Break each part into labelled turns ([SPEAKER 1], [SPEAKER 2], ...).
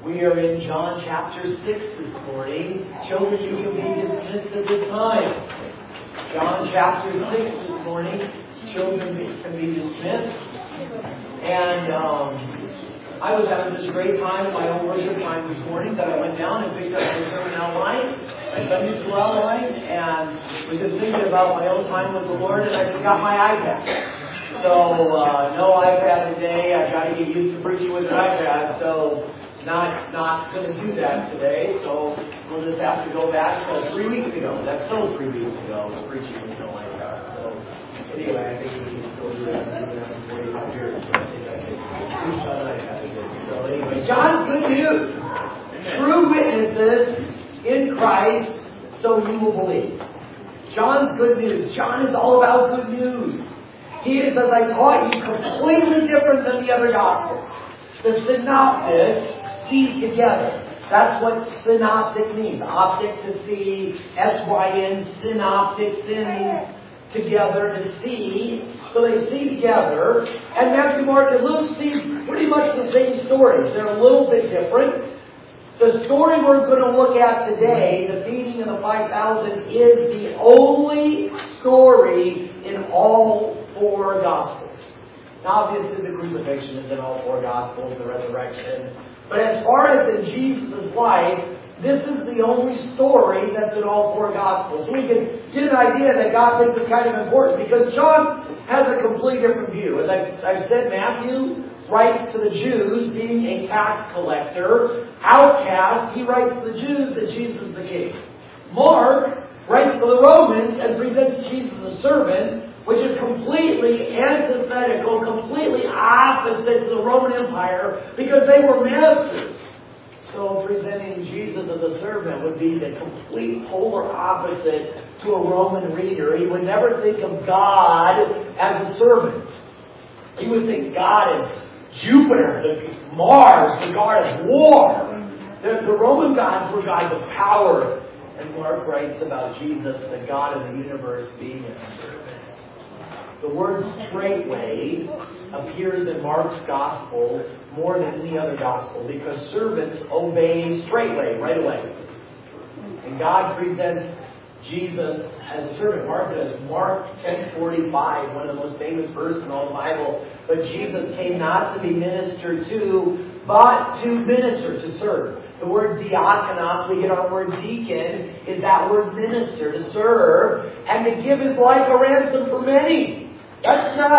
[SPEAKER 1] We are in John chapter 6 this morning. Children, you can be dismissed at this time. John chapter 6 this morning. Children can be dismissed. And I was having such a great time at my own worship time this morning that I went down and picked up my sermon outline, my Sunday school outline, and was just thinking about my own time with the Lord, and I forgot my iPad. So, no iPad today. I got to get used to preaching with an iPad, so not going to do that today. So we'll just have to go back to 3 weeks ago. That's still 3 weeks ago. I was preaching with no iPad. So anyway, I think we can still do that. Even after 45 years, so I think I can preach on an iPad again. So anyway, John's good news. True witnesses in Christ, so you will believe. John's good news. John is all about good news. He is, as I taught you, completely different than the other Gospels. The synoptics see together. That's what synoptic means. Optic to see, S-Y-N, synoptic, syn together to see. So they see together. And Matthew, Mark, and Luke see pretty much the same stories. They're a little bit different. The story we're going to look at today, the feeding of the 5,000, is the only story in all 4 Gospels. Now, obviously, the crucifixion is in all 4 Gospels, the resurrection. But as far as in Jesus' life, this is the only story that's in all 4 Gospels. So we can get an idea that God thinks is kind of important, because John has a completely different view. As I've said, Matthew writes to the Jews, being a tax collector, outcast. He writes to the Jews that Jesus is the king. Mark writes to the Romans and presents Jesus as a servant, which is completely antithetical, completely opposite to the Roman Empire, because they were masters. So presenting Jesus as a servant would be the complete polar opposite to a Roman reader. He would never think of God as a servant. He would think God as Jupiter, Mars, the god of war. The Roman gods were gods of power. And Mark writes about Jesus, the God of the universe, being a servant. The word straightway appears in Mark's Gospel more than any other Gospel, because servants obey straightway, right away. And God presents Jesus as a servant. Mark does. Mark 10:45, one of the most famous verses in all the Bible. But Jesus came not to be ministered to, but to minister, to serve. The word diakonos, we get our word deacon, is that word minister, to serve, and to give his life a ransom for many. That's not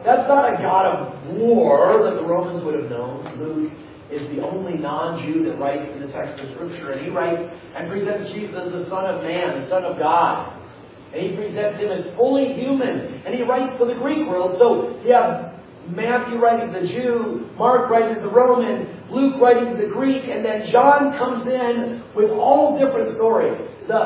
[SPEAKER 1] a God of war that the Romans would have known. Luke is the only non-Jew that writes in the text of Scripture. And he writes and presents Jesus as the Son of Man, the Son of God. And he presents him as fully human. And he writes for the Greek world. So you have Matthew writing to the Jew, Mark writing to the Roman, Luke writing to the Greek, and then John comes in with all different stories.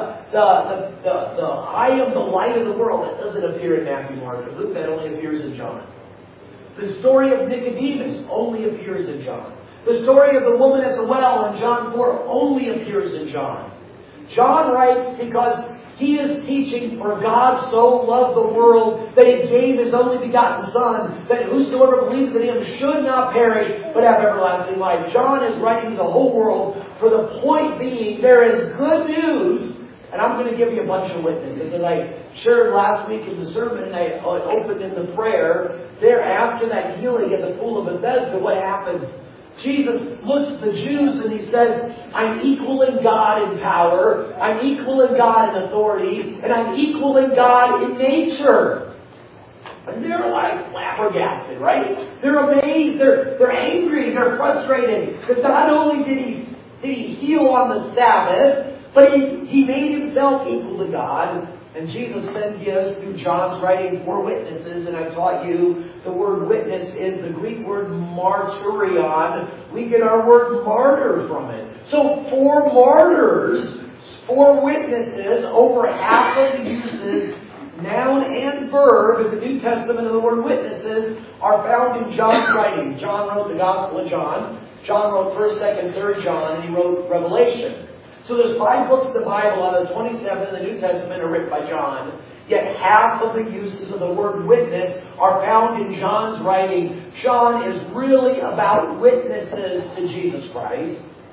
[SPEAKER 1] I am the light of the world. That doesn't appear in Matthew, Mark, and Luke. That only appears in John. The story of Nicodemus only appears in John. The story of the woman at the well in John 4 only appears in John. John writes because he is teaching, for God so loved the world that he gave his only begotten Son, that whosoever believes in him should not perish, but have everlasting life. John is writing to the whole world, for the point being, there is good news. And I'm going to give you a bunch of witnesses. And I shared last week in the sermon, and I opened in the prayer, there after that healing at the pool of Bethesda, what happens? Jesus looks at the Jews and he says, I'm equal in God in power, I'm equal in God in authority, and I'm equal in God in nature. And they're like flabbergasted, right? They're amazed, they're angry, they're frustrated. Because not only did he heal on the Sabbath, but he made himself equal to God. And Jesus then gives, through John's writing, 4 witnesses. And I've taught you the word witness is the Greek word martyrion. We get our word martyr from it. So 4 martyrs, 4 witnesses, over half of the uses, noun and verb, in the New Testament of the word witnesses, are found in John's writing. John wrote the Gospel of John. John wrote 1st, 2nd, 3rd John, and he wrote Revelation. So there's 5 books of the Bible out of the 27 in the New Testament are written by John. Yet half of the uses of the word witness are found in John's writing. John is really about witnesses to Jesus Christ.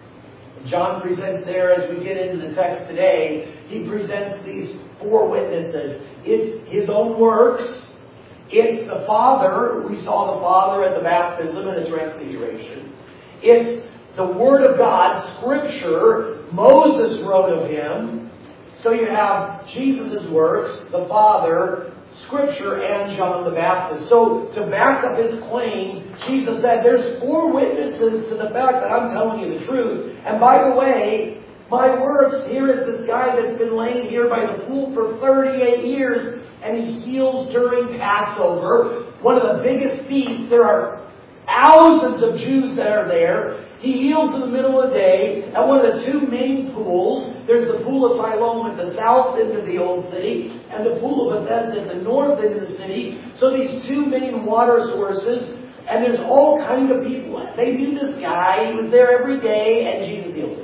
[SPEAKER 1] John presents there, as we get into the text today, he presents these four witnesses. It's his own works. It's the Father. We saw the Father at the baptism and the transfiguration. It's the Word of God, Scripture. Moses wrote of Him. So you have Jesus' works, the Father, Scripture, and John the Baptist. So to back up his claim, Jesus said, there's four witnesses to the fact that I'm telling you the truth. And by the way, my works, here is this guy that's been laying here by the pool for 38 years, and he heals during Passover, one of the biggest feasts. There are thousands of Jews that are there. He heals in the middle of the day at one of the two main pools. There's the pool of Siloam at the south end of the old city, and the pool of Bethesda at the north end of the city. So these two main water sources, and there's all kinds of people. They knew this guy. He was there every day, and Jesus heals him.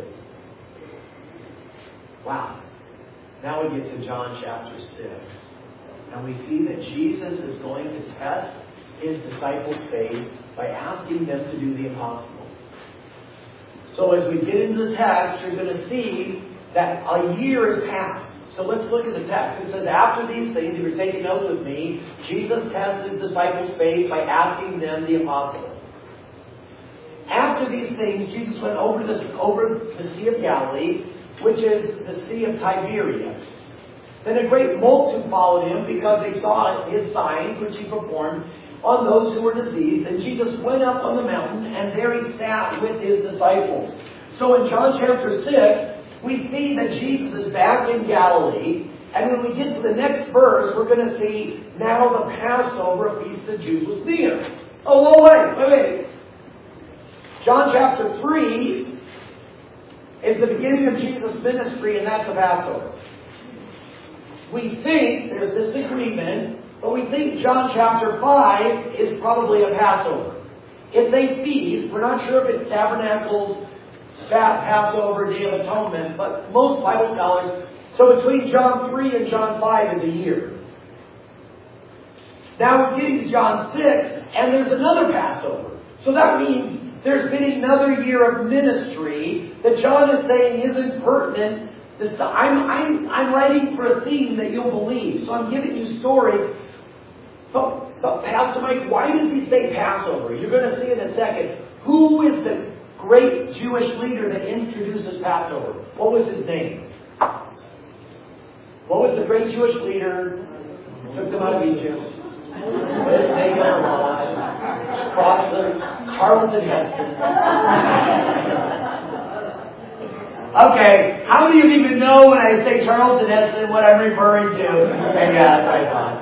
[SPEAKER 1] Wow. Now we get to John chapter 6. And we see that Jesus is going to test his disciples' faith by asking them to do the impossible. So as we get into the text, you're going to see that a year has passed. So let's look at the text. It says, after these things, if you're taking notes with me, Jesus tests his disciples' faith by asking them the impossible. After these things, Jesus went over the Sea of Galilee, which is the Sea of Tiberias. Then a great multitude followed him because they saw his signs which he performed on those who were diseased. And Jesus went up on the mountain, and there he sat with his disciples. So in John chapter 6, we see that Jesus is back in Galilee. And when we get to the next verse, we're going to see now the Passover feast of Jews was near. Oh, wait. John chapter 3 is the beginning of Jesus' ministry, and that's the Passover. We think there's disagreement, but we think John chapter 5 is probably a Passover. It's a feast. We're not sure if it's Tabernacles, Passover, Day of Atonement, but most Bible scholars, so between John 3 and John 5 is a year. Now we're getting to John 6, and there's another Passover. So that means there's been another year of ministry that John is saying isn't pertinent. I'm writing for a theme that you'll believe. So I'm giving you stories. But Pastor Mike, why does he say Passover? You're going to see in a second. Who is the great Jewish leader that introduces Passover? What was his name? What was the great Jewish leader who took them out of Egypt? What is his name? Charlton Heston. Okay, how many of you even know when I say Charlton Heston what I'm referring to? And yeah, that's what I thought.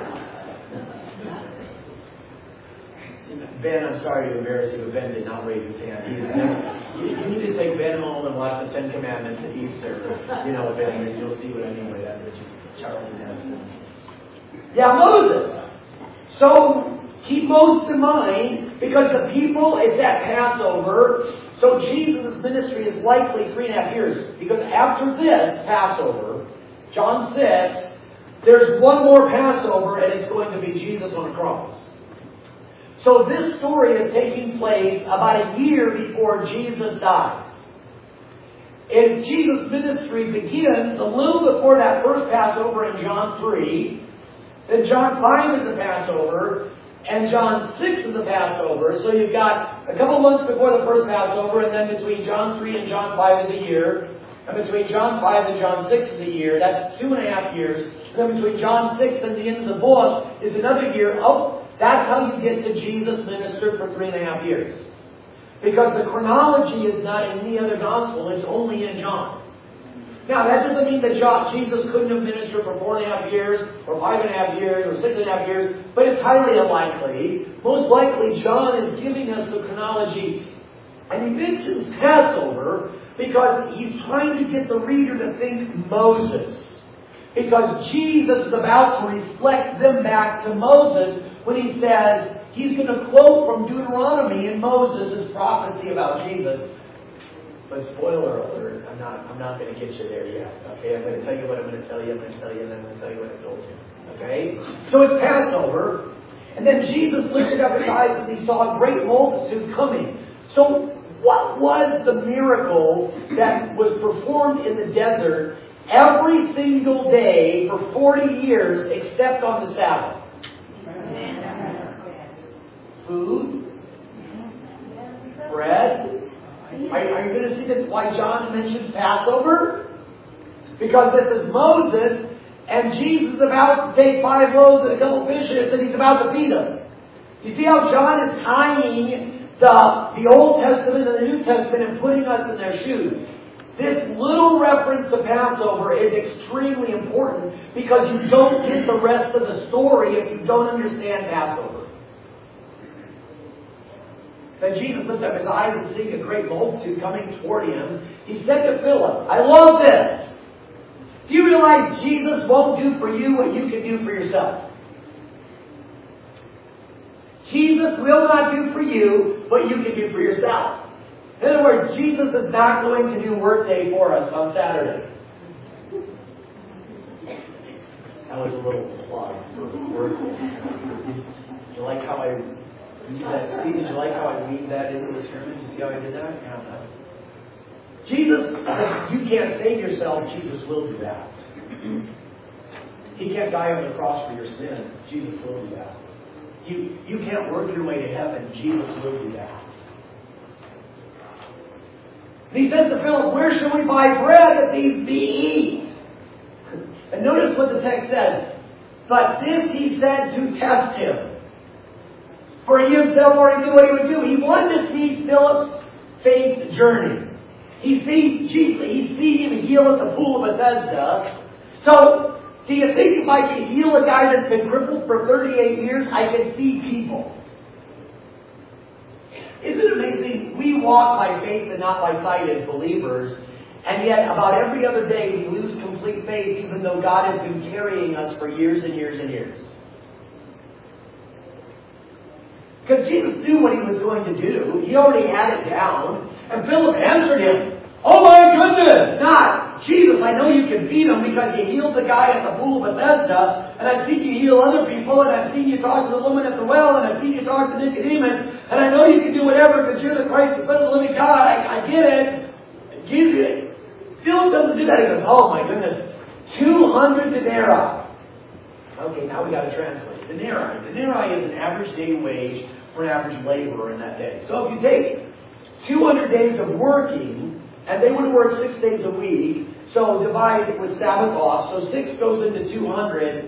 [SPEAKER 1] Ben, I'm sorry to embarrass you, but Ben did not raise his hand. You need to take Ben home and watch the Ten Commandments at Easter. You know, Ben, and you'll see what I mean by that. Charlton Heston. Yeah, Moses. So keep Moses in mind, because the people, it's at Passover. So Jesus' ministry is likely 3.5 years. Because after this Passover, John 6, there's one more Passover, and it's going to be Jesus on a cross. So this story is taking place about a year before Jesus dies. And Jesus' ministry begins a little before that first Passover in John 3. Then John 5 is the Passover. And John 6 is the Passover. So you've got a couple months before the first Passover, and then between John 3 and John 5 is a year. And between John 5 and John 6 is a year. That's 2.5 years. And then between John 6 and the end of the book is another year. Oh, that's how you get to Jesus ministered for 3.5 years. Because the chronology is not in any other gospel. It's only in John. Now, that doesn't mean that Jesus couldn't have ministered for 4.5 years, or 5.5 years, or 6.5 years, but it's highly unlikely. Most likely, John is giving us the chronology. And he mentions Passover because he's trying to get the reader to think Moses. Because Jesus is about to reflect them back to Moses when he says, he's going to quote from Deuteronomy in Moses' prophecy about Jesus. But spoiler alert, I'm not going to get you there yet. Okay, I'm going to tell you what I'm going to tell you, I'm going to tell you, and then I'm going to tell you what I told you. Okay? So it's Passover, and then Jesus lifted up his eyes and he saw a great multitude coming. So What was the miracle that was performed in the desert every single day for 40 years except on the Sabbath? Food? Bread? Are you going to see that why John mentions Passover? Because this is Moses and Jesus is about to take 5 loaves and a couple fishes and he's about to feed them. You see how John is tying the Old Testament and the New Testament and putting us in their shoes. This little reference to Passover is extremely important because you don't get the rest of the story if you don't understand Passover. Then Jesus lifted up his eyes and seeing a great multitude coming toward him, he said to Philip, I love this. Do you realize Jesus won't do for you what you can do for yourself? Jesus will not do for you what you can do for yourself. In other words, Jesus is not going to do workday for us on Saturday. That was a little plug for workday. Did you like how I read that? Did you like how I weaved that into the sermon? Did you see how I did that? Yeah. Jesus, you can't save yourself. Jesus will do that. He can't die on the cross for your sins. Jesus will do that. You can't work your way to heaven. Jesus will do that. And he says to Philip, where shall we buy bread that these be eat? And notice what the text says. But this he said to test him. For he himself already knew what he would do. He wanted to see Philip's faith journey. He sees Jesus. He's seen him heal at the pool of Bethesda. So, do you think if I can heal a guy that's been crippled for 38 years, I can see people? Isn't it amazing? We walk by faith and not by sight as believers, and yet about every other day we lose complete faith even though God has been carrying us for years and years and years. Because Jesus knew what he was going to do. He already had it down. And Philip answered him, oh my goodness! Not, Jesus, I know you can feed them because you healed the guy at the pool of Bethesda, and I've seen you heal other people, and I've seen you talk to the woman at the well, and I've seen you talk to Nicodemus, and I know you can do whatever because you're the Christ, the Son of the living God. I get it. Jesus, Philip doesn't do that. He goes, oh my goodness, 200 denarii. Okay, now we got to translate. Denarii. Denarii is an average day wage for an average laborer in that day. So if you take 200 days of working, and they would work 6 days a week, so divide with Sabbath off, so 6 goes into 200.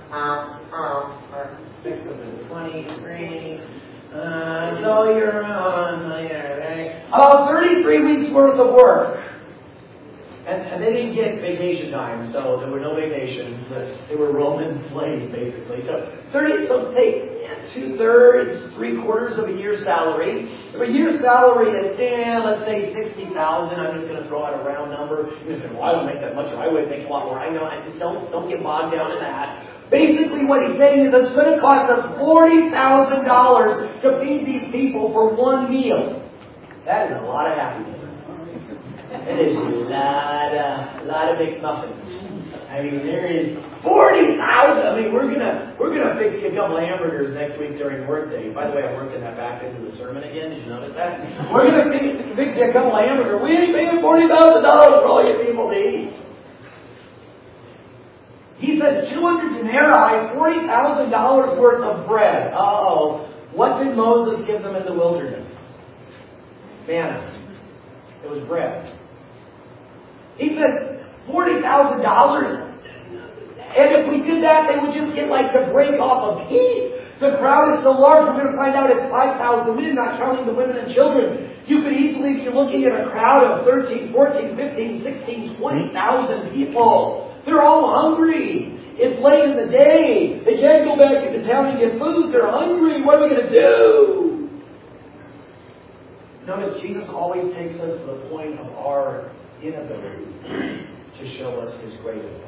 [SPEAKER 1] 6 goes into 23. So you're on about 33 weeks worth of work. And they didn't get vacation time, so there were no vacations. They were Roman slaves, basically. So take 2/3, 3/4 of a year's salary. If a year's salary is, let's say $60,000, I'm just going to throw out a round number. You're going to say, well, I don't make that much, or I would make a lot more. I know, I just don't get bogged down in that. Basically, what he's saying is it's going to cost us $40,000 to feed these people for one meal. That is a lot of happiness. It is a lot of big muffins. I mean, there is 40,000. I mean, we're gonna fix you a couple of hamburgers next week during workday. By the way, I'm working that back into the sermon again. Did you notice that? We're gonna fix you a couple of hamburgers. We ain't paying $40,000 for all you people to eat. He says 200 denarii, $40,000 worth of bread. Uh-oh. What did Moses give them in the wilderness? Manna. It was bread. He said $40,000. And if we did that, they would just get like the break off of heat. The crowd is so large, we're going to find out it's 5,000 men, not counting the women and children. You could easily be looking at a crowd of 13, 14, 15, 16, 20,000 people. They're all hungry. It's late in the day. They can't go back into town and get food. They're hungry. What are we going to do? Notice Jesus always takes us to the point of our inability to show us His great ability.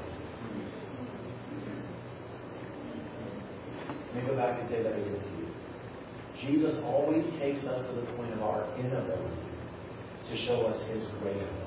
[SPEAKER 1] Let me go back and say that again to you. Jesus always takes us to the point of our inability to show us His great ability.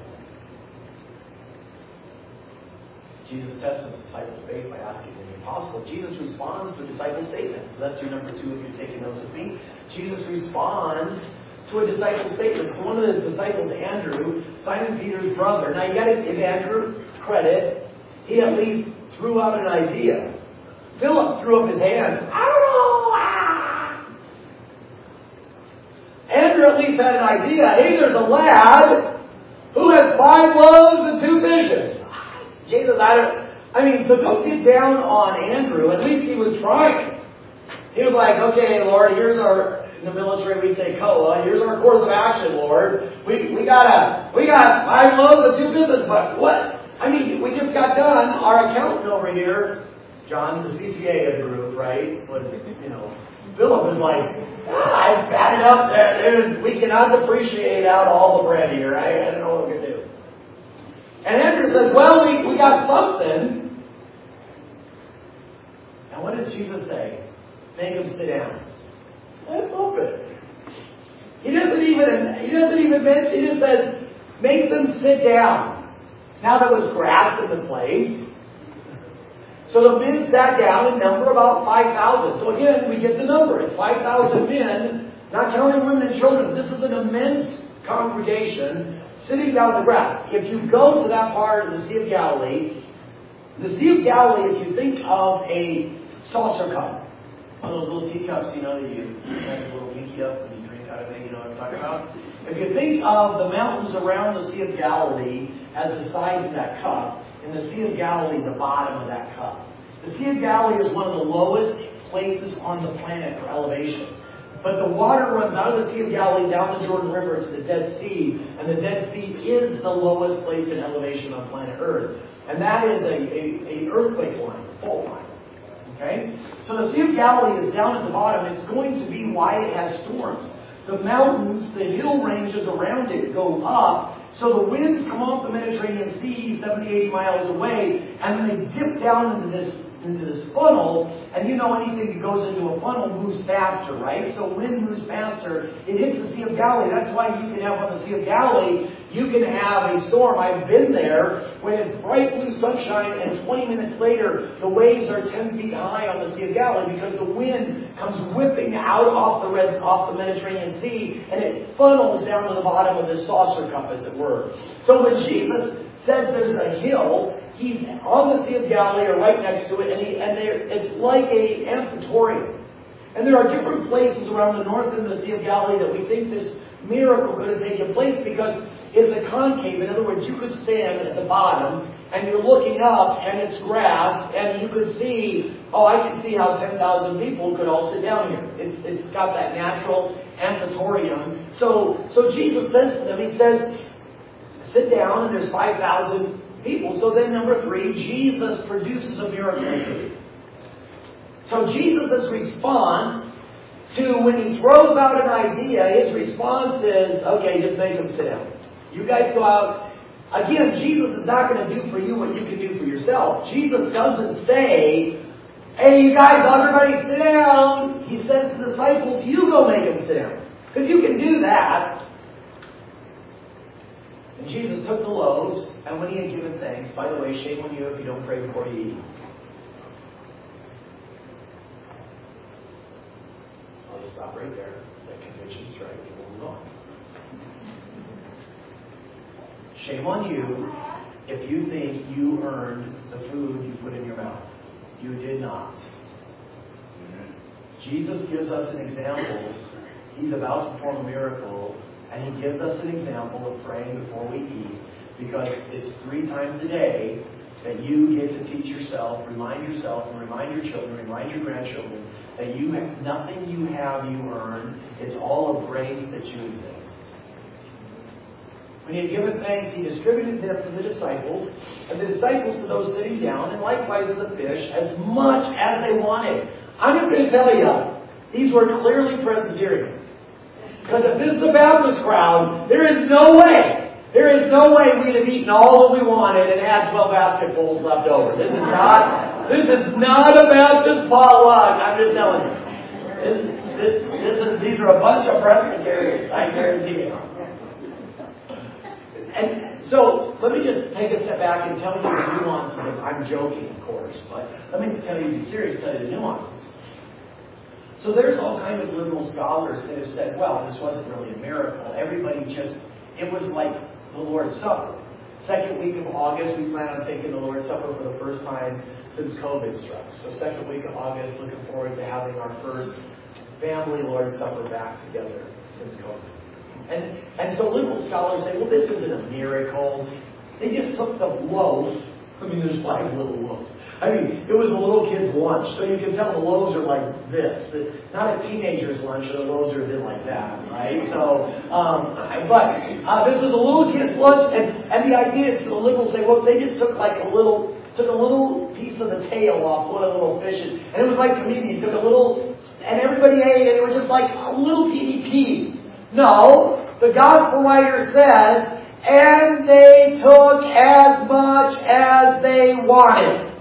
[SPEAKER 1] Jesus tests the disciples' faith by asking them the impossible. Jesus responds to the disciples' statements. So that's your number 2 if you're taking those with me. Jesus responds to a disciple statement. So one of his disciples, Andrew, Simon Peter's brother. Now you got to give Andrew credit. He at least threw out an idea. Philip threw up his hand. I don't know. Andrew at least had an idea. Hey, there's a lad who has 5 loaves and 2 fishes. Jesus, so don't get down on Andrew. At least he was trying. He was like, okay, Lord, here's our, in the military we say COA, here's our course of action, Lord. We got 5 loaves and 2 fishes, but what? We just got done. Our accountant over here, John, the CPA of the group, right, was, Philip was like, I've batted up there. We cannot depreciate out all the bread here. I don't know what we can do. And Andrew says, well, we got something. And what does Jesus say? Make him sit down. That's open. He doesn't even mention, he just says, make them sit down. Now there was grass in the place. So the men sat down in number about 5,000. So again, we get the number. It's 5,000 men, not counting women and children. This is an immense congregation sitting down in the grass. If you go to that part of the Sea of Galilee, if you think of a saucer cup, one of those little teacups, that you have a little leaky up and you drink out of it, you know what I'm talking about? If you think of the mountains around the Sea of Galilee as the size of that cup, in the Sea of Galilee, the bottom of that cup. The Sea of Galilee is one of the lowest places on the planet for elevation. But the water runs out of the Sea of Galilee down the Jordan River to the Dead Sea, and the Dead Sea is the lowest place in elevation on planet Earth. And that is a earthquake line, fault line. Okay? So the Sea of Galilee is down at the bottom. It's going to be why it has storms. The mountains, the hill ranges around it go up. So the winds come off the Mediterranean Sea 70, 80 miles away, and then they dip down into this funnel, and anything that goes into a funnel moves faster, right? So wind moves faster, it hits the Sea of Galilee. That's why you can have on the Sea of Galilee, you can have a storm. I've been there when it's bright blue sunshine, and 20 minutes later, the waves are 10 feet high on the Sea of Galilee because the wind comes whipping out off the Mediterranean Sea, and it funnels down to the bottom of this saucer cup, as it were. So when Jesus says there's a hill, he's on the Sea of Galilee or right next to it, it's like a amphitorium. And there are different places around the north end of the Sea of Galilee that we think this miracle could have taken place because it's a concave. In other words, you could stand at the bottom and you're looking up and it's grass and you could see, I can see how 10,000 people could all sit down here. It's got that natural amphitorium. So Jesus says to them, he says, sit down, and there's 5,000 people. So then number 3, Jesus produces a miracle. So Jesus' response to when he throws out an idea, his response is, okay, just make them sit down. You guys go out. Again, Jesus is not going to do for you what you can do for yourself. Jesus doesn't say, hey, you guys, everybody sit down. He says to the disciples, you go make them sit down. Because you can do that. And Jesus took the loaves, and when he had given thanks, by the way, shame on you if you don't pray before you eat. I'll just stop right there. That conviction strike. We'll move on. Shame on you if you think you earned the food you put in your mouth. You did not. Jesus gives us an example. He's about to perform a miracle, and he gives us an example of praying before we eat, because it's 3 times a day that you get to teach yourself, remind yourself, and remind your children, remind your grandchildren that you have nothing you have you earn. It's all a grace that you exist. When he had given thanks, he distributed them to the disciples, and the disciples to those sitting down, and likewise the fish, as much as they wanted. I'm just going to tell you, these were clearly Presbyterians. Because if this is a Baptist crowd, there is no way we'd have eaten all that we wanted and had 12 basketfuls left over. This is not a Baptist potluck. I'm just telling you. These are a bunch of Presbyterians, I guarantee you. And so, let me just take a step back and tell you the nuances. I'm joking, of course, but let me be serious, tell you the nuances. So there's all kind of liberal scholars that have said, well, this wasn't really a miracle. It was like the Lord's Supper. Second week of August, we plan on taking the Lord's Supper for the first time since COVID struck. So second week of August, looking forward to having our first family Lord's Supper back together since COVID. And so liberal scholars say, well, this isn't a miracle. They just took the loaves. I mean, there's 5 little loaves. I mean, it was a little kid's lunch, so you can tell the loaves are like this. Not a teenager's lunch, so the loaves are a bit like that, right? So, but this was a little kid's lunch, and the idea is, the liberals say, well, they just took a little piece of the tail off one of the little fishes, and it was like communion. Took a little, and everybody ate, and it was just like a little teeny piece. No, the gospel writer says, and they took as much as they wanted.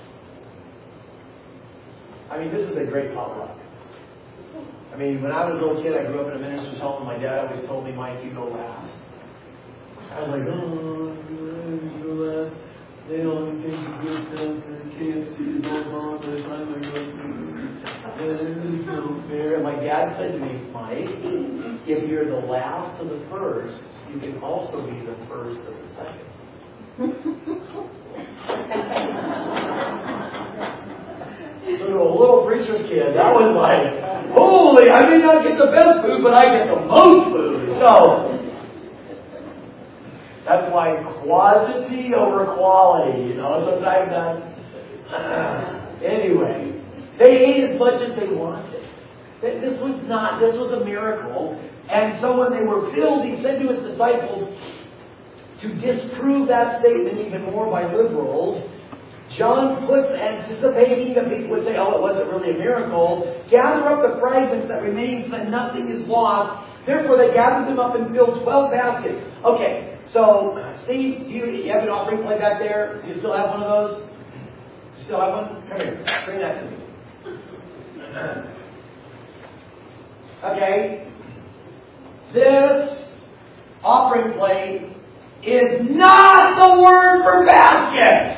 [SPEAKER 1] I mean, this is a great potluck. I mean, when I was a little kid, I grew up in a minister's home, and my dad always told me, Mike, you go last. I was like, oh, you go last. They don't think you good stuff, and KFC is all gone by the time I go through. It's no fair. And my dad said to me, Mike, if you're the last of the first, you can also be the first of the second. So to a little preacher kid, that was like, holy, I may not get the best food, but I get the most food. So that's why quantity over quality, sometimes that's... Anyway, they ate as much as they wanted. This was a miracle. And so when they were filled, he said to his disciples, to disprove that statement even more by liberals, John puts, anticipating that people would say, oh, it wasn't really a miracle, gather up the fragments that remain so that nothing is lost. Therefore, they gathered them up and filled 12 baskets. Okay, so, Steve, you have an offering plate back there? Do you still have one of those? You still have one? Come here. Bring that to me. Okay. This offering plate is not the word for basket.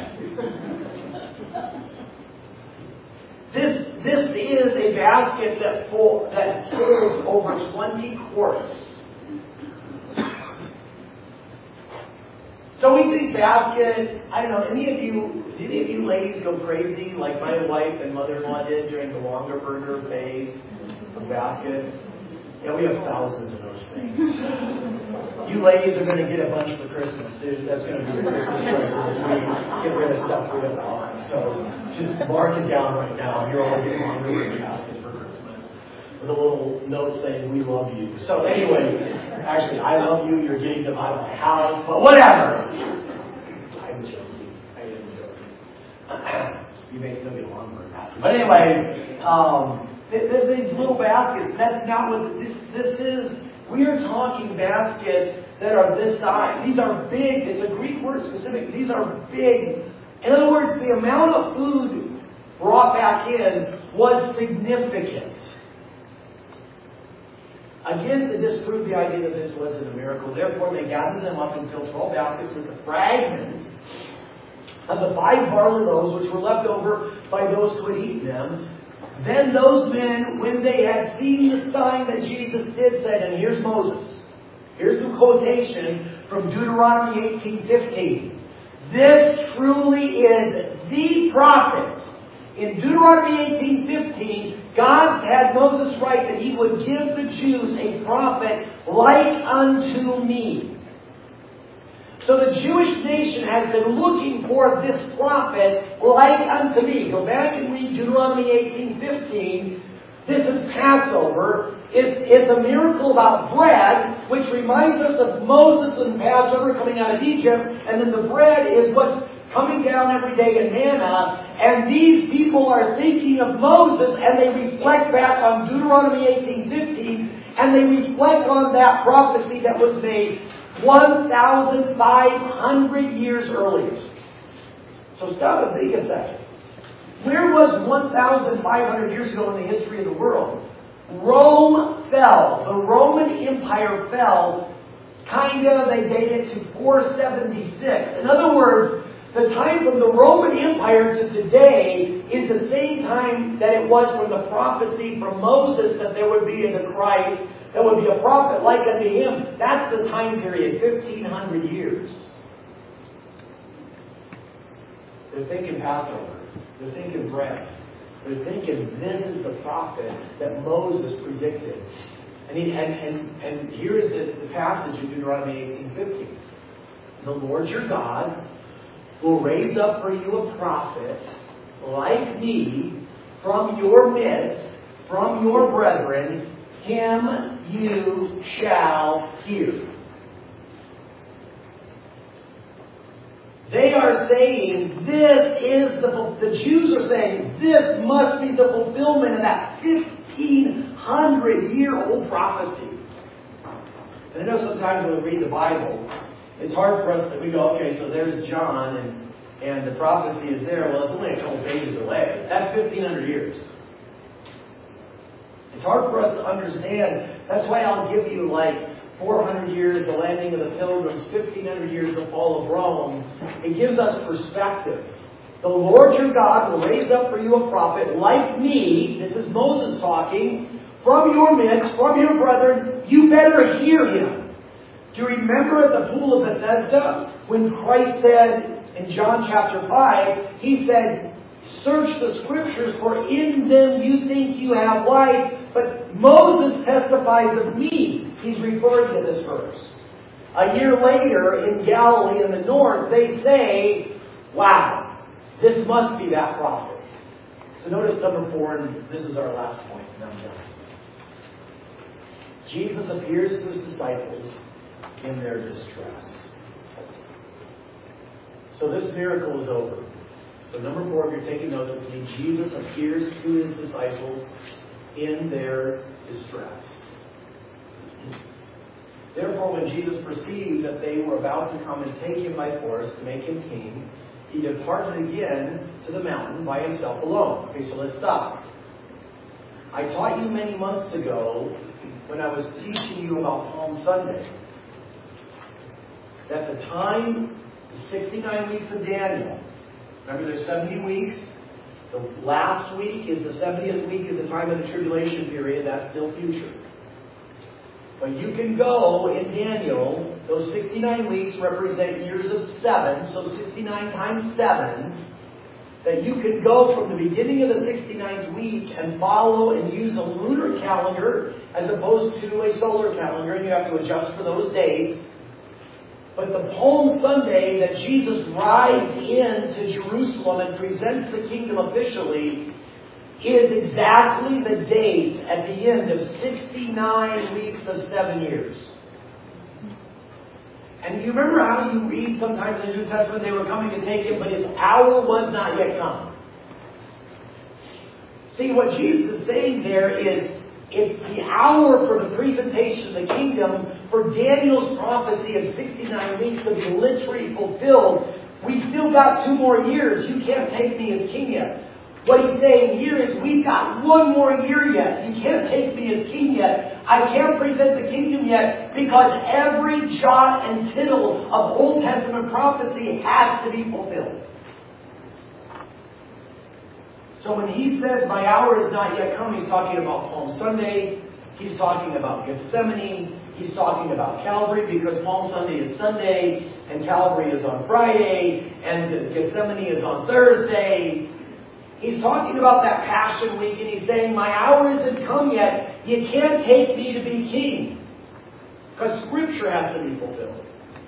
[SPEAKER 1] This is a basket that holds over 20 quarts. So we think basket, I don't know, any of you ladies go crazy like my wife and mother-in-law did during the longer burger phase of baskets? Yeah, we have thousands of those things. You ladies are going to get a bunch for Christmas. That's going to be your Christmas present this week. Get rid of stuff we have on. So just mark it down right now. You're all getting longer burger baskets for Christmas with a little note saying, we love you. So anyway, actually, I love you. You're getting them out of my house. But whatever. I'm joking. I am joking. You may still get a long burger basket. But anyway, these little baskets, that's not what this is. We are talking baskets that are this size. These are big. It's a Greek word specific. These are big. In other words, the amount of food brought back in was significant. Again, to disprove the idea that this wasn't a miracle, therefore they gathered them up and filled 12 baskets with the fragments of the 5 barley loaves which were left over by those who had eaten them. Then those men, when they had seen the sign that Jesus did, said, and here's Moses. Here's the quotation from Deuteronomy 18:15. This truly is the prophet. In Deuteronomy 18:15, God had Moses write that he would give the Jews a prophet like unto me. So the Jewish nation has been looking for this prophet like unto me. Go back and read Deuteronomy 18:15. This is Passover. It's a miracle about bread, which reminds us of Moses and Passover coming out of Egypt. And then the bread is what's coming down every day in manna. And these people are thinking of Moses, and they reflect back on Deuteronomy 18:15, and they reflect on that prophecy that was made 1,500 years earlier. So stop and think a second. Where was 1,500 years ago in the history of the world? Rome fell. The Roman Empire fell. They date it to 476. In other words, The time from the Roman Empire to today is the same time that it was from the prophecy from Moses that there would be in the Christ, that would be a prophet like unto him. That's the time period, 1,500 years. They're thinking Passover. They're thinking bread. They're thinking this is the prophet that Moses predicted. And here is the passage in Deuteronomy 18:15. The Lord your God will raise up for you a prophet like me from your midst, from your brethren. Him you shall hear. They are saying the Jews are saying this must be the fulfillment of that 1,500-year-old prophecy. And I know sometimes when we read the Bible, it's hard for us we go, okay, so there's John and the prophecy is there. Well, it's only a couple pages away. That's 1,500 years. It's hard for us to understand. That's why I'll give you 400 years, the landing of the Pilgrims, 1,500 years, the fall of Rome. It gives us perspective. The Lord your God will raise up for you a prophet like me. This is Moses talking. From your midst, from your brethren, you better hear him. Do you remember at the pool of Bethesda when Christ said in John chapter 5, he said, search the scriptures for in them you think you have life, but Moses testifies of me. He's referring to this verse. A year later in Galilee in the north, they say, wow, this must be that prophet. So notice number 4, and this is our last point, and I'm done. Jesus appears to his disciples in their distress. So this miracle is over. So number 4, if you're taking notes with me, Jesus appears to his disciples in their distress. Therefore, when Jesus perceived that they were about to come and take him by force to make him king, he departed again to the mountain by himself alone. Okay, so let's stop. I taught you many months ago when I was teaching you about Palm Sunday that the time, the 69 weeks of Daniel, remember there's 70 weeks. The last week is the 70th week is the time of the tribulation period. That's still future. But you can go in Daniel, those 69 weeks represent years of 7, so 69 times 7, that you can go from the beginning of the 69th week and follow and use a lunar calendar as opposed to a solar calendar, and you have to adjust for those days. But the Palm Sunday that Jesus rides into Jerusalem and presents the kingdom officially is exactly the date at the end of 69 weeks of 7 years. And you remember how you read sometimes in the New Testament they were coming to take him, but his hour was not yet come. See, what Jesus is saying there is, it's the hour for the presentation of the kingdom, for Daniel's prophecy of 69 weeks to be literally fulfilled. We still got 2 more years. You can't take me as king yet. What he's saying here is we've got 1 more year yet. You can't take me as king yet. I can't present the kingdom yet because every jot and tittle of Old Testament prophecy has to be fulfilled. So when he says, my hour is not yet come, he's talking about Palm Sunday. He's talking about Gethsemane. He's talking about Calvary because Palm Sunday is Sunday and Calvary is on Friday and Gethsemane is on Thursday. He's talking about that Passion Week and he's saying, my hour isn't come yet. You can't take me to be king because Scripture has to be fulfilled.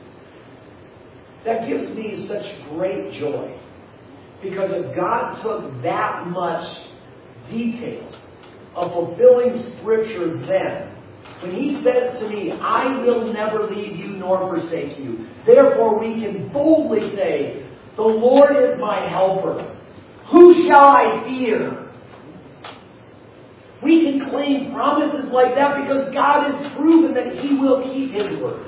[SPEAKER 1] That gives me such great joy. Because if God took that much detail of fulfilling Scripture then, when he says to me, I will never leave you nor forsake you, therefore we can boldly say, the Lord is my helper. Who shall I fear? We can claim promises like that because God has proven that he will keep his word.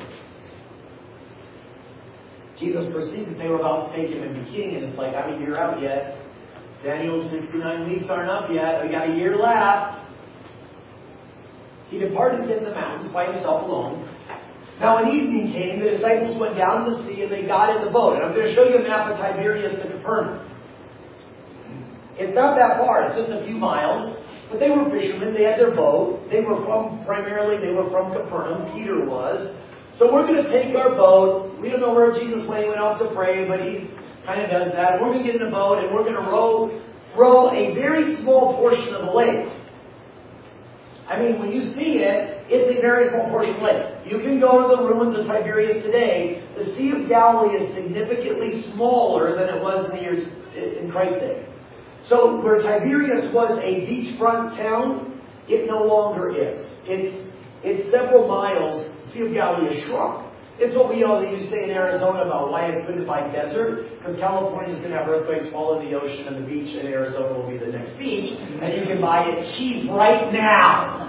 [SPEAKER 1] Jesus perceived that they were about to take him and be king, and it's like, I mean, you're out yet. Daniel's 69 weeks aren't up yet. We got a year left. He departed in the mountains by himself alone. Now when evening came, the disciples went down to the sea and they got in the boat. And I'm going to show you a map of Tiberias to Capernaum. It's not that far, it's just a few miles. But they were fishermen, they had their boat. They were from Capernaum, Peter was. So we're going to take our boat. We don't know where Jesus went. He went out to pray, but he kind of does that. We're going to get in the boat and we're going to row a very small portion of the lake. I mean, when you see it, it's a very small portion of the lake. You can go to the ruins of Tiberias today. The Sea of Galilee is significantly smaller than it was in Christ's day. So where Tiberias was a beachfront town, it no longer is. It's several miles. The Sea of Galilee has shrunk. It's what we all used to say in Arizona about why it's good to buy desert, because California is going to have earthquakes fall in the ocean, and the beach in Arizona will be the next beach, and you can buy it cheap right now.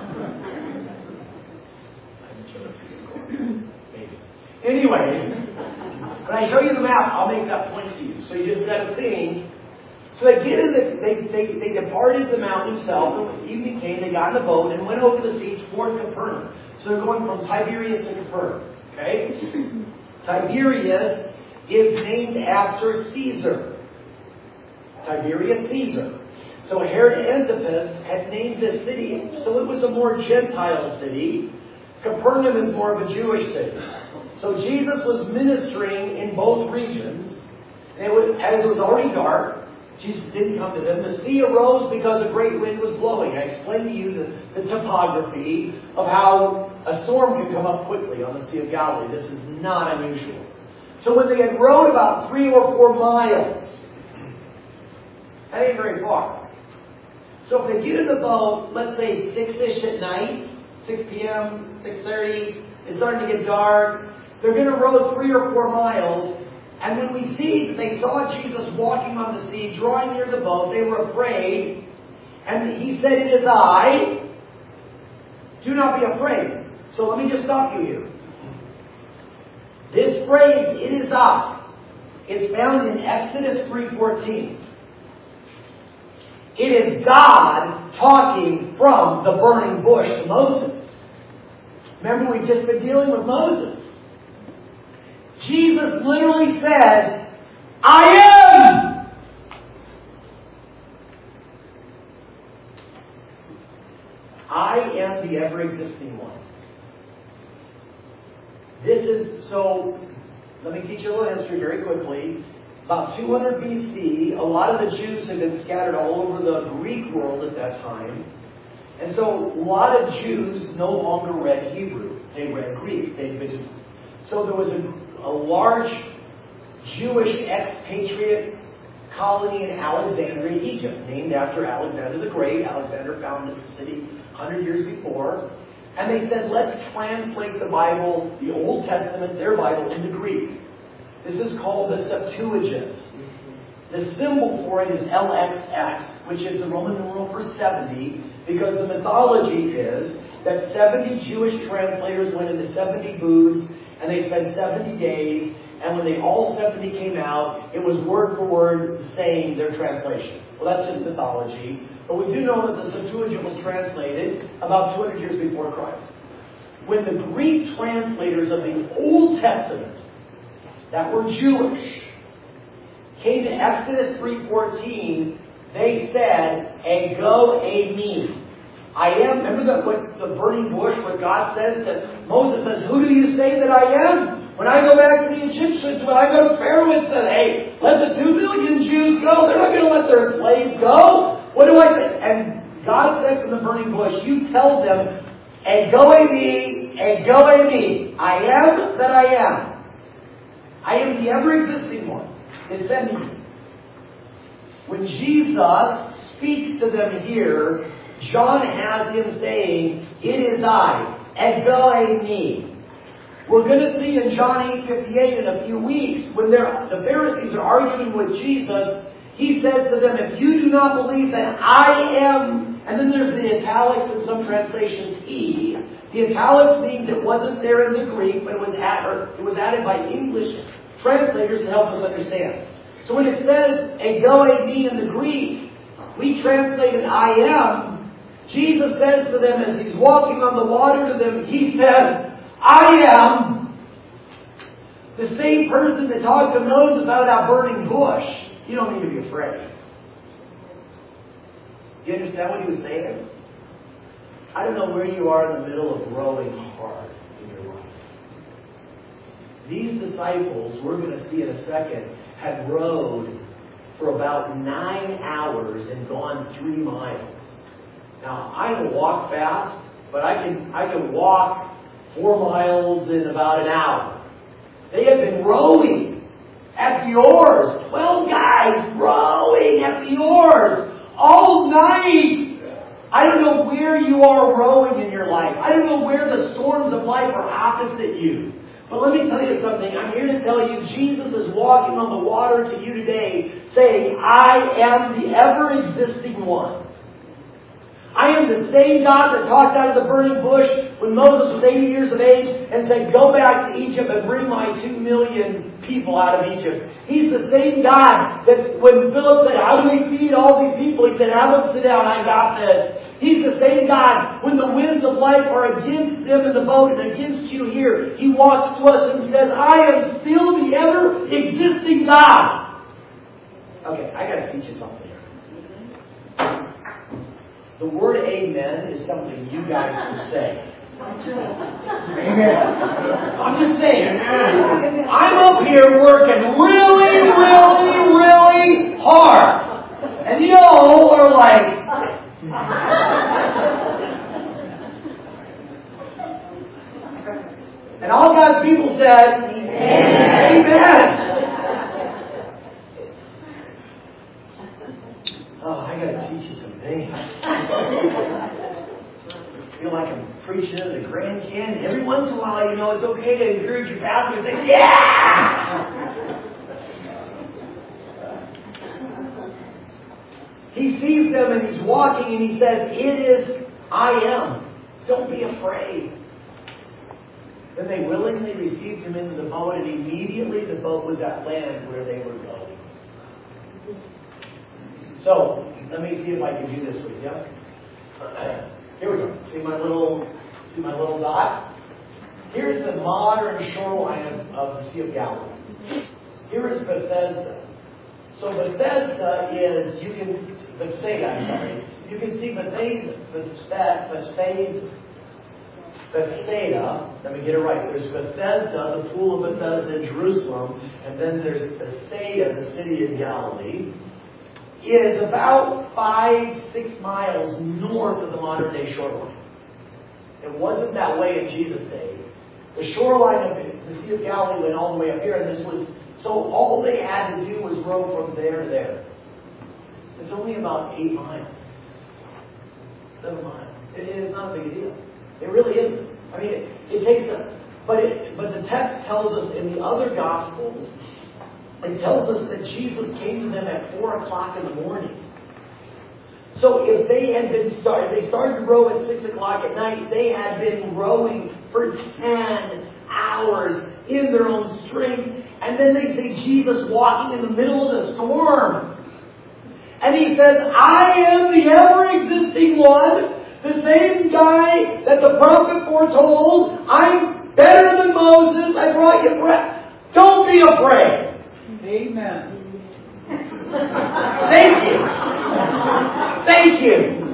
[SPEAKER 1] Anyway, when I show you the map, I'll make that point to you. So you just got to think. So they get in they departed the mountain himself, and when evening came, they got in the boat and went over the sea toward Capernaum. So they're going from Tiberias to Capernaum. Okay? Tiberias is named after Caesar. Tiberius Caesar. So Herod Antipas had named this city, so it was a more Gentile city. Capernaum is more of a Jewish city. So Jesus was ministering in both regions. And as it was already dark, Jesus didn't come to them. The sea arose because a great wind was blowing. I explained to you the topography of how a storm can come up quickly on the Sea of Galilee. This is not unusual. So when they had rowed about 3 or 4 miles, that ain't very far. So if they get in the boat, let's say 6-ish at night, 6 p.m., 6:30, it's starting to get dark, they're going to row 3 or 4 miles. And when we see that they saw Jesus walking on the sea, drawing near the boat, they were afraid. And he said, "It is I. Do not be afraid." So let me just stop you here. This phrase, "it is I," is found in Exodus 3:14. It is God talking from the burning bush to Moses. Remember, we've just been dealing with Moses. Jesus literally says, "I am." I am the ever-existing one. So, let me teach you a little history very quickly. About 200 BC, a lot of the Jews had been scattered all over the Greek world at that time. And so, a lot of Jews no longer read Hebrew. They read Greek. So there was a large Jewish expatriate colony in Alexandria, Egypt, named after Alexander the Great. Alexander founded the city 100 years before. And they said, let's translate the Bible, the Old Testament, their Bible, into Greek. This is called the Septuagint. The symbol for it is LXX, which is the Roman numeral for 70, because the mythology is that 70 Jewish translators went into 70 booths, and they spent 70 days, and when they all 70 came out, it was word for word saying their translation. Well, that's just mythology. But we do know that the Septuagint was translated about 200 years before Christ. When the Greek translators of the Old Testament, that were Jewish, came to Exodus 3:14, they said, "Ego eimi." I am. Remember the burning bush where God says that Moses says, "Who do you say that I am?" When I go back to the Egyptians, when I go to Pharaoh and said, "Hey, let the 2 million Jews go. They're not going to let their slaves go. What do I say?" And God said from the burning bush, "You tell them, Ego eimi, Ego eimi. I am that I am. I am the ever-existing one, is sending me." When Jesus speaks to them here, John has him saying, "It is I, Ego eimi." We're going to see in John 8:58 in a few weeks, when the Pharisees are arguing with Jesus, he says to them, "If you do not believe that I am," and then there's the italics in some translations, "he." The italics means it wasn't there in the Greek, but it was added by English translators to help us understand. So when it says "Ego eimi" in the Greek, we translated "I am." Jesus says to them as he's walking on the water to them, he says, "I am The same person that talked to Moses out of that burning bush. You don't need to be afraid. Do you understand what he was saying? I don't know where you are in the middle of growing hard in your life. These disciples, we're going to see in a second, had rowed for about 9 hours and gone 3 miles. Now, I can walk fast, but I can walk 4 miles in about an hour. They have been rowing at the oars. 12 guys rowing at the oars all night. I don't know where you are rowing in your life. I don't know where the storms of life are opposite you. But let me tell you something. I'm here to tell you Jesus is walking on the water to you today saying, I am the ever-existing one. I am the same God that talked out of the burning bush when Moses was 80 years of age and said, go back to Egypt and bring my 2 million people out of Egypt. He's the same God that when Philip said, how do we feed all these people? He said, have them sit down, I got this. He's the same God when the winds of life are against them in the boat and against you here. He walks to us and says, I am still the ever-existing God. Okay, I got to teach you something. The word amen is something you guys can say. Amen. I'm just saying. I'm up here working really, really, really hard. And y'all are like... And all God's people said, Amen. Amen. Oh, I got to teach you some things. I feel like I'm preaching at the Grand Canyon. Every once in a while, you know, it's okay to encourage your pastor and say, yeah! He sees them and he's walking and he says, it is I am. Don't be afraid. Then they willingly received him into the boat, and immediately the boat was at land where they were going. So, let me see if I can do this with you. Here we go. See my little dot? Here's the modern shoreline of the Sea of Galilee. Here is Bethesda. So Bethesda is, Bethsaida, you can see Bethsaida, let me get it right. There's Bethesda, the pool of Bethesda in Jerusalem, and then there's Bethsaida, the city of Galilee. It is about 5-6 miles north of the modern day shoreline. It wasn't that way in Jesus' day. The shoreline of the Sea of Galilee went all the way up here, and so all they had to do was row from there to there. It's only about 8 miles. 7 miles. It is not a big deal. It really isn't. I mean, it takes but the text tells us in the other Gospels, it tells us that Jesus came to them at 4 o'clock in the morning. So if they started to row at 6 o'clock at night, they had been rowing for 10 hours in their own strength. And then they see Jesus walking in the middle of the storm. And he says, I am the ever-existing one. The same guy that the prophet foretold. I'm better than Moses. I brought you bread. Don't be afraid. Amen. Thank you. Thank you.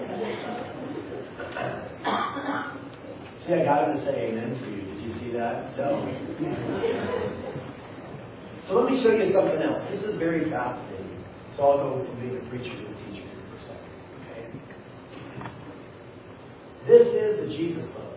[SPEAKER 1] See, I got him to say amen for you. Did you see that? So let me show you something else. This is very fascinating. So I'll go from being a preacher to a teacher here for a second. Okay? This is a Jesus boat.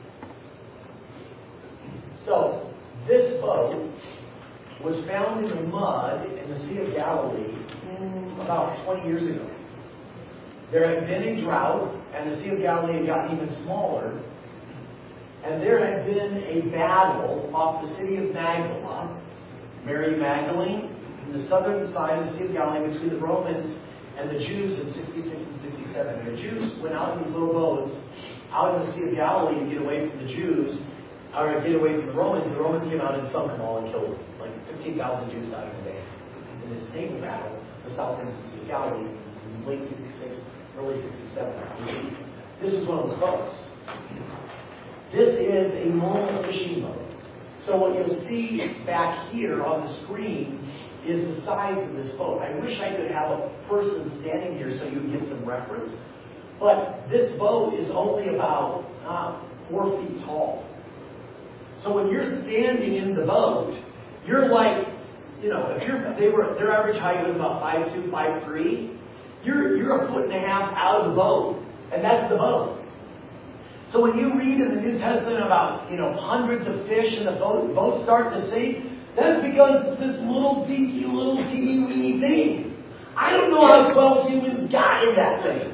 [SPEAKER 1] So, this boat was found in the mud in the Sea of Galilee about 20 years ago. There had been a drought, and the Sea of Galilee had gotten even smaller. And there had been a battle off the city of Magdala, Mary Magdalene, in the southern side of the Sea of Galilee between the Romans and the Jews in 66 and 67. The Jews went out in these little boats out in the Sea of Galilee to get away from the Jews, or to get away from the Romans. The Romans came out and sunk them all and killed them. Like 15,000 Jews died in a day. In this naval battle, the south end of the Sea of Galilee, in late 66, early 67. This is one of the boats. This is a normal fishing boat. So what you'll see back here on the screen is the size of this boat. I wish I could have a person standing here so you would get some reference. But this boat is only about 4 feet tall. So when you're standing in the boat, you're like, if their average height was about 5'2", 5'3", you're a 1.5 feet out of the boat, and that's the boat. So when you read in the New Testament about hundreds of fish in the boat start to sink, that's because it's this little teeny weeny thing. I don't know how 12 humans got in that thing.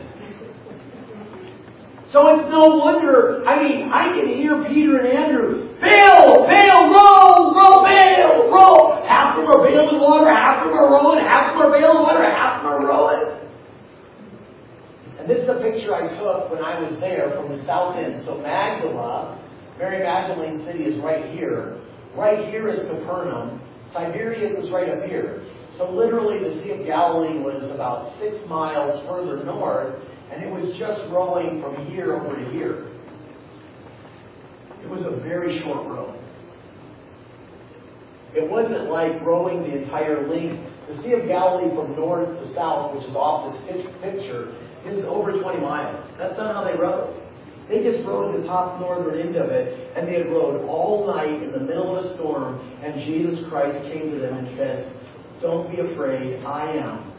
[SPEAKER 1] So it's no wonder, I can hear Peter and Andrew, bail, row, bail, row. Half of them are bailing water, half of them are rowing, half of them are bailing water, half of them are rowing. And this is a picture I took when I was there from the south end. So Magdala, Mary Magdalene City is right here. Right here is Capernaum. Tiberias is right up here. So literally the Sea of Galilee was about 6 miles further north, and it was just rowing from here over to here. It was a very short row. It wasn't like rowing the entire length. The Sea of Galilee from north to south, which is off this picture, is over 20 miles. That's not how they rowed. They just rowed the top northern end of it, and they had rowed all night in the middle of a storm, and Jesus Christ came to them and said, "Don't be afraid, I am.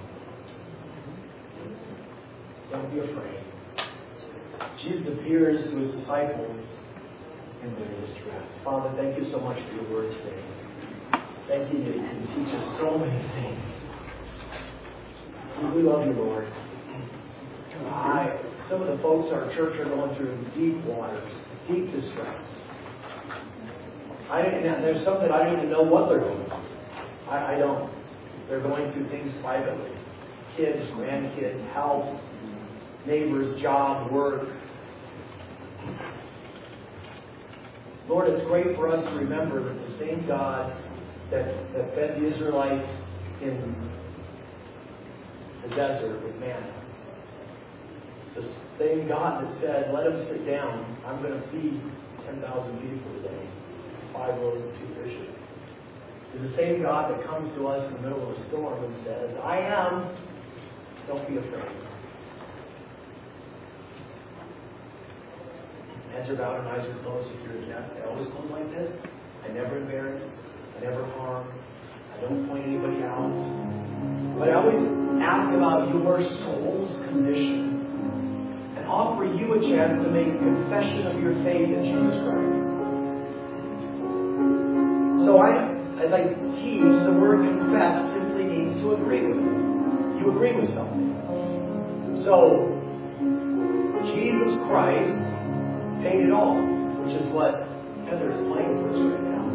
[SPEAKER 1] Don't be afraid." Jesus appears to his disciples in their distress. Father, thank you so much for your word today. Thank you that you can teach us so many things. We love you, Lord. Some of the folks in our church are going through deep waters, deep distress. There's some that I don't even know what they're going through. I don't. They're going through things privately. Kids, grandkids, health, neighbors, job, work. Lord, it's great for us to remember that the same God that fed the Israelites in the desert with manna, it's the same God that said, "Let them sit down. I'm going to feed 10,000 people today. 5 loaves and 2 fishes." It's the same God that comes to us in the middle of a storm and says, "I am. Don't be afraid." Heads are bowed and eyes are closed. If you're a guest, I always close like this. I never embarrass. I never harm. I don't point anybody out. But I always ask about your soul's condition and offer you a chance to make a confession of your faith in Jesus Christ. So as I teach, the word confess simply means to agree with it. You agree with something. So, Jesus Christ paid it all, which is what Heather is playing for us right now.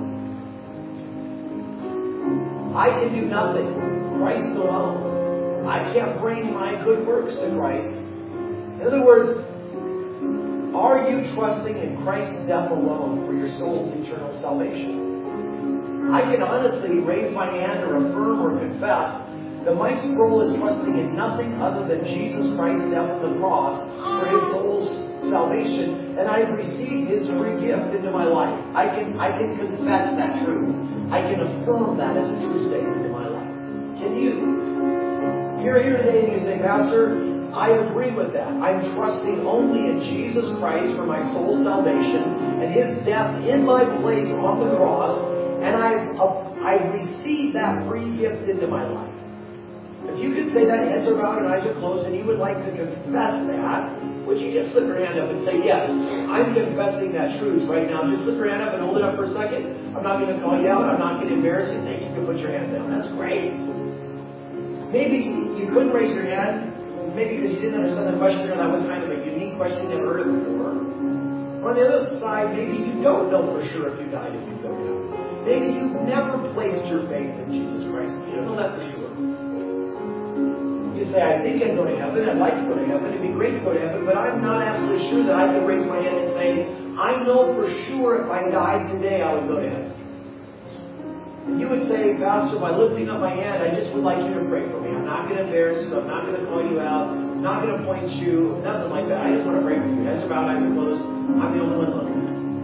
[SPEAKER 1] I can do nothing. Christ alone. I can't bring my good works to Christ. In other words, are you trusting in Christ's death alone for your soul's eternal salvation? I can honestly raise my hand or affirm or confess that my soul is trusting in nothing other than Jesus Christ's death on the cross for his soul's salvation, and I've received his free gift into my life. I can confess that truth. I can affirm that as a true statement in my life. Can you? You're here today and you say, "Pastor, I agree with that. I'm trusting only in Jesus Christ for my soul's salvation and his death in my place on the cross, and I've received that free gift into my life." If you could say that, heads are bowed and eyes are closed, and you would like to confess that, would you just slip your hand up and say, "Yes, I'm confessing that truth right now"? Just slip your hand up and hold it up for a second. I'm not going to call you out. I'm not going to embarrass you. Thank you. You can put your hand down. That's great. Maybe you couldn't raise your hand, maybe because you didn't understand the question, or that was kind of a unique question you never heard it before. On the other side, maybe you don't know for sure if you died if you go to heaven. Maybe you've never placed your faith in Jesus Christ. You don't know that for sure. You say, "I think I'd go to heaven. I'd like to go to heaven. It'd be great to go to heaven, but I'm not absolutely sure that I can raise my hand and say, I know for sure if I died today, I would go to heaven." And you would say, "Pastor, by lifting up my hand, I just would like you to pray for me. I'm not going to embarrass you. I'm not going to call you out. I'm not going to point you. Nothing like that. I just want to pray for you." Heads are bowed, eyes are closed. I'm the only one looking.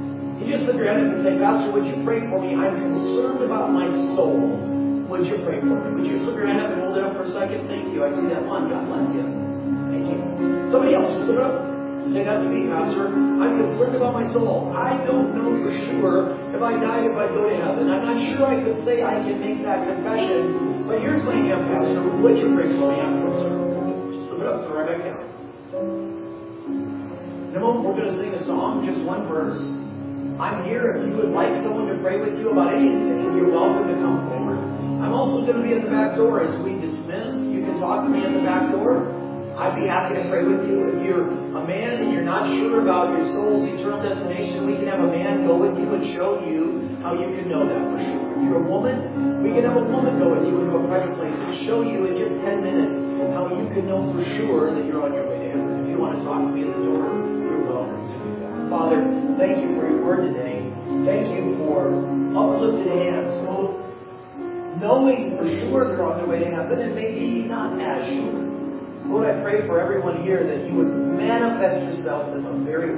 [SPEAKER 1] You just lift your hand up and say, Pastor, would you pray for me? I'm concerned about my soul. Would you pray for me? Would you slip your hand up and hold it up for a second? Thank you. I see that one. God bless you. Thank you. Somebody else, just slip it up. Say that to me, Pastor. I'm concerned about my soul. I don't know for sure if I die, if I go to heaven. I'm not sure I could say I can make that confession. But here's my hand, Pastor. Would you pray for me? I'm concerned. Just slip it up so right back down. In a moment, we're going to sing a song, just one verse. I'm here. If you would like someone to pray with you about anything, you're welcome to come forward. I'm also going to be at the back door as we dismiss. You can talk to me at the back door. I'd be happy to pray with you. If you're a man and you're not sure about your soul's eternal destination, we can have a man go with you and show you how you can know that for sure. If you're a woman, we can have a woman go with you into a private place and show you in just 10 minutes how you can know for sure that you're on your way to heaven. If you want to talk to me at the door, you're welcome to do that. Father, thank you for your word today. Thank you for uplifted hands, both knowing for sure they're on their way to heaven and maybe not as sure. Lord, I pray for everyone here that you would manifest yourself in a very